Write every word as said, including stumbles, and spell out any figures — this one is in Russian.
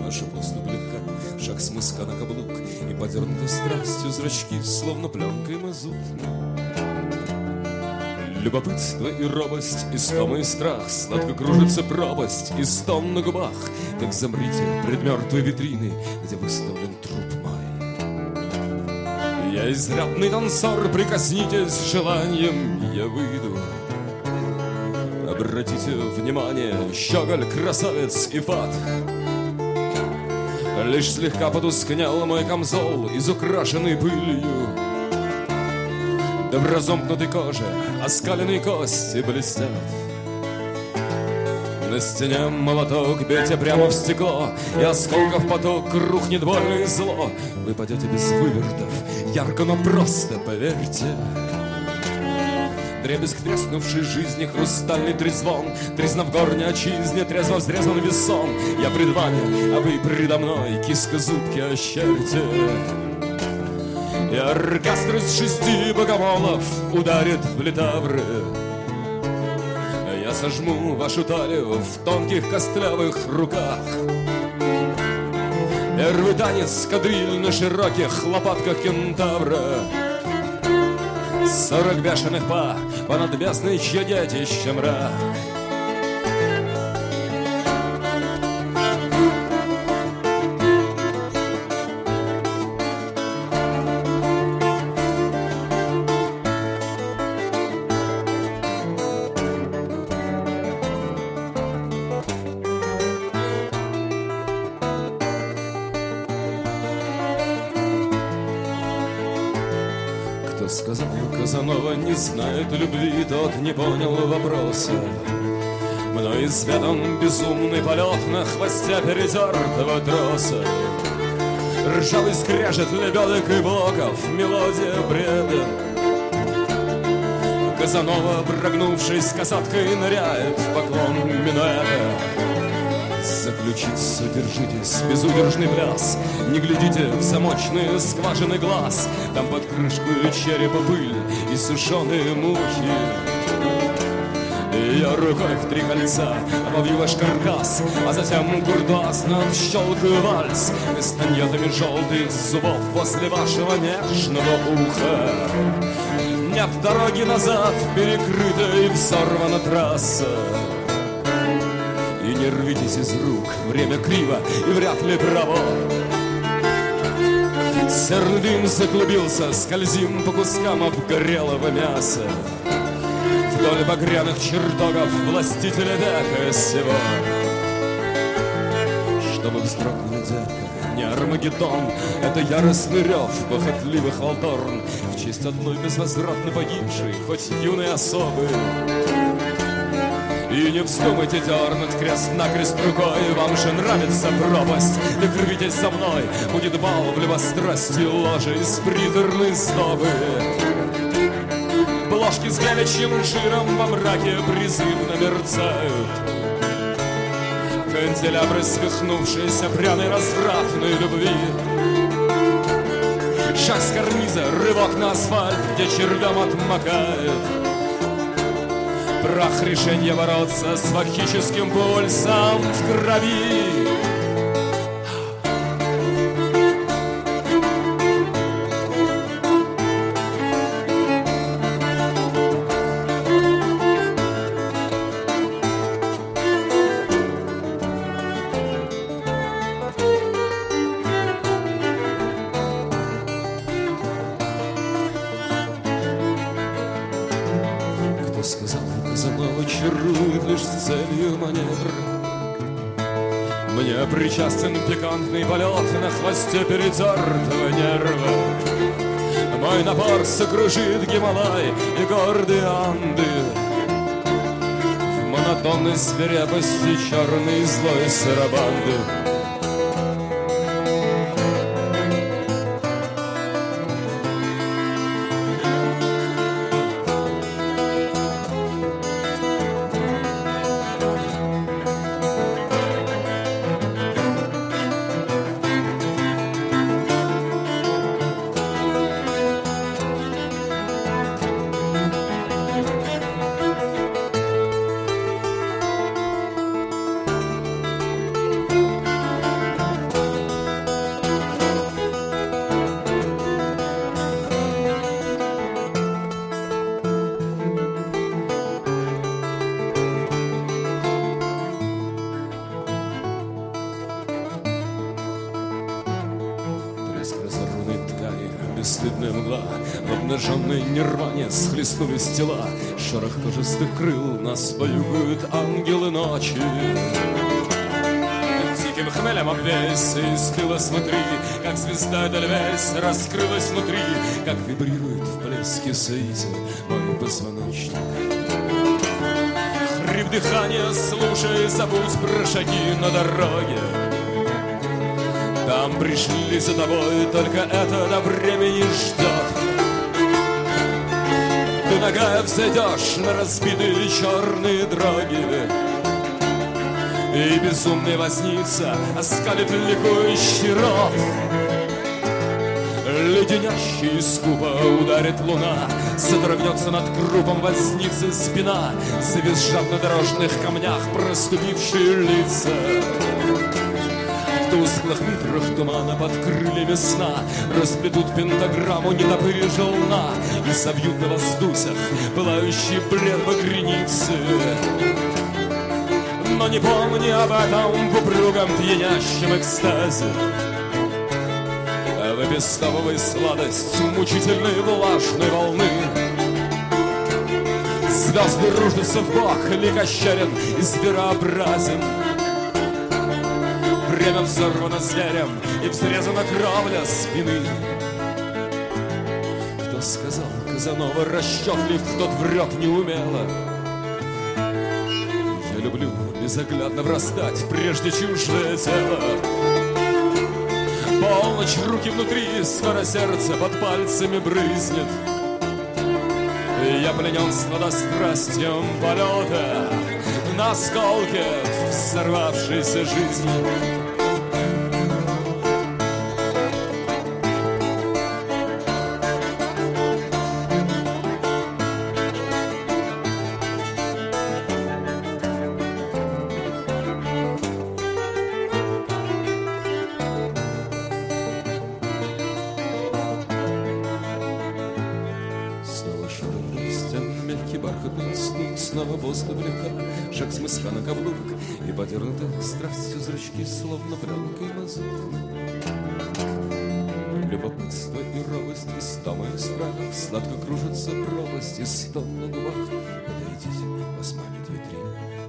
Наша поступь легка, шаг с мыска на каблук, и подернуты страстью зрачки, словно пленкой мазутной. Любопытство и робость, истома и страх, сладко кружится пропасть, и стон на губах. Так замрите пред мертвой витриной, где выставлен труп мой. Я изрядный танцор, прикоснитесь желанием, я выйду. Обратите внимание, щеголь, красавец и фат. Лишь слегка потускнел мой камзол, изукрашенный пылью. Да в разомкнутой коже оскаленные кости блестят. На стене молоток, бейте прямо в стекло, и осколков поток рухнет больно и зло. Вы пойдете без вывертов, ярко, но просто, поверьте. Дребезг треснувшей жизни, хрустальный трезвон, трезно в горне отчизне, трезво взрезан весон. Я пред вами, а вы предо мной, киска зубки ощерьте. И оркестр из шести богомолов ударит в литавры. Я сожму вашу талию в тонких костлявых руках. Первый танец кадриль на широких лопатках кентавра. Сорок бешеных па понад бездной, чье детище мрак. Сказал Казанова, не знает любви, тот не понял вопроса. Мной изведан безумный полет на хвосте перетертого троса. Ржавый скрежет лебедок и блоков, мелодия бреда. Казанова, прогнувшись касаткой, ныряет в поклон минуэта. Заключиться, держитесь, безудержный пляс. Не глядите в замочные скважины глаз. Там под крышку черепа пыль и сушеные мухи. Я рукой в три кольца обовью ваш каркас, а затем куртуазно щелкаю вальс кастаньетами желтых зубов возле вашего нежного уха. Нет дороги назад, перекрыта и взорвана трасса. И не рвитесь из рук, время криво и вряд ли право. Серный дым заклубился, скользим по кускам обгорелого мяса. Вдоль багряных чертогов властителя века сего. Чтобы вздрогнули детка, не Армагеддон, это яростный рев похотливых волторн в честь одной безвозвратно погибшей, хоть юной особы. И не вздумайте дернуть крест-накрест рукой, вам же нравится пропасть, так рвитесь за мной, будет бал в любострасти ложи из приторной сдобы. Бложки с горячим жиром во мраке призывно мерцают. Канделябры свихнувшейся пряной развратной любви. Шаг с карниза, рывок на асфальт, где червем отмокает. Прах решения бороться с фахическим пульсом в крови. Сказал, Казанова чарует лишь с целью маневр. Мне причастен пикантный полет на хвосте перетертого нерва. Мой напор сокрушит Гималай и гордые Анды. В монотонной свирепости черной и злой сарабанды. Блеск разорванной ткани, бесстыдная мгла, в обнаженной нирване схлестнулись тела. Шорох кожистых крыл нас баюкают ангелы ночи. Диким хмелем обвесь и стыла смотри, как звезда Эдельвейс раскрылась внутри, как вибрирует в блеске соития мой позвоночник. Хрип дыхания, слушай, забудь про шаги на дороге. Там пришли за тобой, только это до времени ждет. Ты ногая взойдешь на разбитые черные дороги, и безумный возница оскалит ликующий рот. Леденящий скупо ударит луна, содрогнется над трупом возницы спина, завизжав на дорожных камнях проступившие лица. В тусклых витрах тумана под крыльями сна расплетут пентаграмму нетопыри желна и собьют на воздусях пылающий блед багряницы. Но не помни об этом в упругом пьянящем экстазе. Выпестовывай сладость мучительной влажной волны. Звезды рушатся в бок, ликощерен и зверообразен. Время взорвано зверем и взрезана кровля спины. Кто сказал, Казанова расчетлив, тот врет неумело. Я люблю безоглядно врастать, прежде чуждое тело. Полночь, руки внутри, скоро сердце под пальцами брызнет. Я пленен сладострастием полета на осколке взорвавшейся жизни. Снова воздух легка, шаг с мыска на каблук, и подернуты страстью зрачки, словно пленкой мазут. Любопытство и робость, истома и страх, сладко кружится пропасть, и стон на губах. Подойдите, вас манит витрина,